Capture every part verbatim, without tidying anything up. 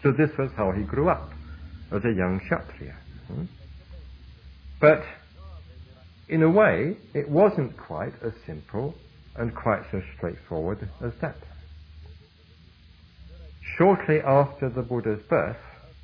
So this was how he grew up, as a young Kshatriya. Hmm? But in a way, it wasn't quite as simple and quite so straightforward as that. Shortly after the Buddha's birth,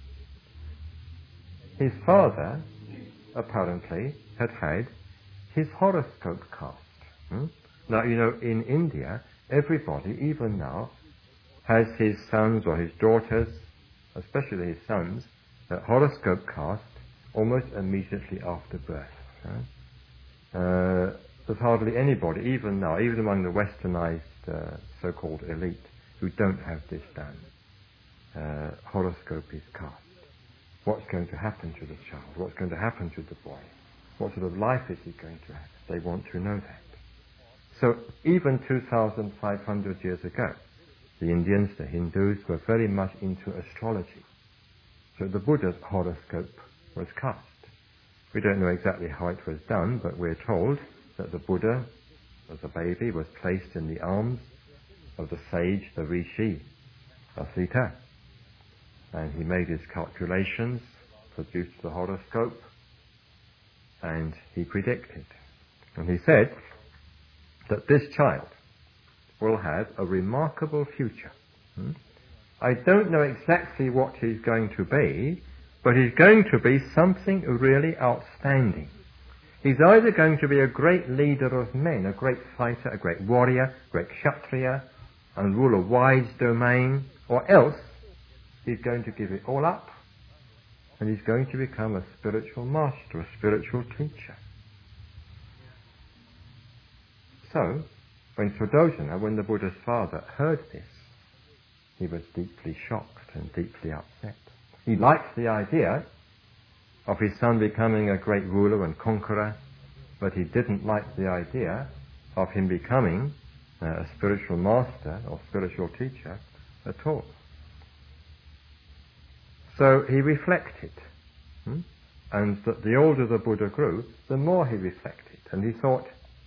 his father, apparently, had had his horoscope cast. Hmm? Now, you know, in India, everybody, even now, has his sons or his daughters, especially his sons, uh, horoscope cast almost immediately after birth. Huh? Uh, there's hardly anybody, even now, even among the westernized uh, so-called elite, who don't have this done. Uh, horoscope is cast. What's going to happen to the child? What's going to happen to the boy? What sort of life is he going to have? They want to know that. So even two thousand five hundred years ago, the Indians, the Hindus, were very much into astrology. So the Buddha's horoscope was cast. We don't know exactly how it was done, but we're told that the Buddha, as a baby, was placed in the arms of the sage, the Rishi, Asita, and he made his calculations, produced the horoscope, and he predicted. And he said that this child will have a remarkable future. Hmm? I don't know exactly what he's going to be, but he's going to be something really outstanding. He's either going to be a great leader of men, a great fighter, a great warrior, a great Kshatriya, and rule a wide domain, or else he's going to give it all up, and he's going to become a spiritual master, a spiritual teacher. So, when Suddhodana, when the Buddha's father, heard this, he was deeply shocked and deeply upset. He liked the idea of his son becoming a great ruler and conqueror, but he didn't like the idea of him becoming uh, a spiritual master or spiritual teacher at all. So he reflected, hmm? and that the older the Buddha grew, the more he reflected, and he thought,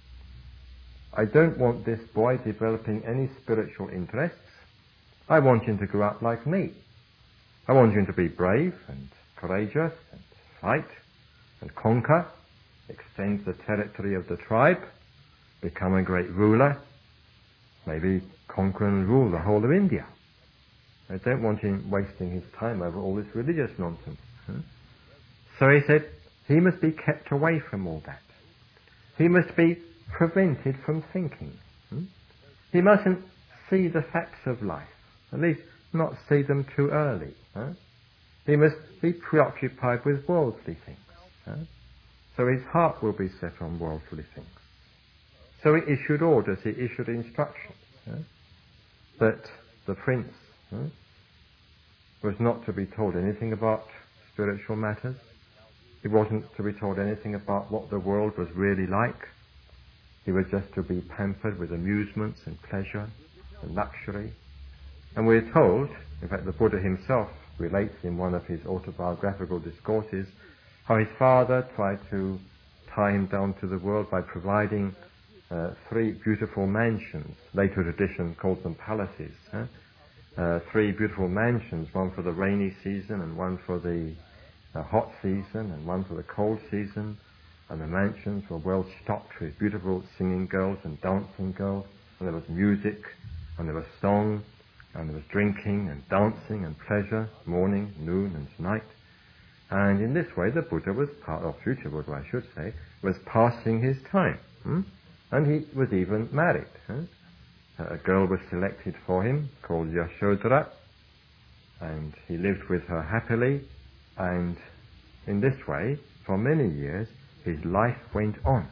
I don't want this boy developing any spiritual interests. I want him to grow up like me. I want him to be brave and courageous and fight and conquer, extend the territory of the tribe, become a great ruler, maybe conquer and rule the whole of India. I don't want him wasting his time over all this religious nonsense. Hmm? So he said, he must be kept away from all that. He must be prevented from thinking. Hmm? He mustn't see the facts of life, at least not see them too early. Huh? He must be preoccupied with worldly things. Huh? So his heart will be set on worldly things. So he issued orders, he issued instructions, huh? that the prince huh, was not to be told anything about spiritual matters. He wasn't to be told anything about what the world was really like. He was just to be pampered with amusements and pleasure and luxury. And we're told, in fact the Buddha himself relates in one of his autobiographical discourses, how his father tried to tie him down to the world by providing uh, three beautiful mansions. Later tradition calls them palaces. Huh? Uh, three beautiful mansions, one for the rainy season and one for the uh, hot season and one for the cold season. And the mansions were well stocked with beautiful singing girls and dancing girls, and there was music, and there was song, and there was drinking and dancing and pleasure, morning, noon and night. And in this way the Buddha was, part, or future Buddha I should say, was passing his time. Hmm? And he was even married. Huh? A girl was selected for him called Yashodhara, and he lived with her happily, and in this way, for many years, his life went on.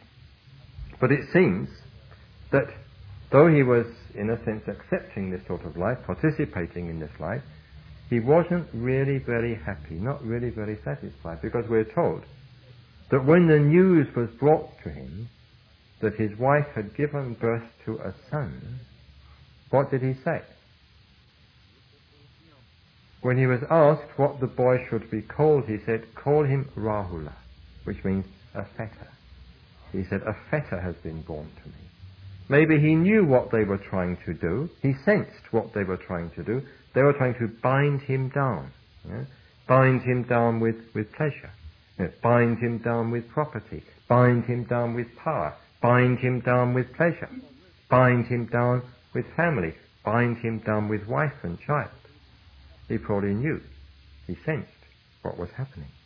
But it seems that though he was, in a sense, accepting this sort of life, participating in this life, he wasn't really very happy, not really very satisfied, because we're told that when the news was brought to him that his wife had given birth to a son, what did he say? When he was asked what the boy should be called, he said, call him Rahula, which means a fetter. He said, a fetter has been born to me. Maybe he knew what they were trying to do. He sensed what they were trying to do. They were trying to bind him down. Yeah? Bind him down with, with pleasure. You know, bind him down with property. Bind him down with power. Bind him down with pleasure. Bind him down with family. Bind him down with wife and child. He probably knew. He sensed what was happening.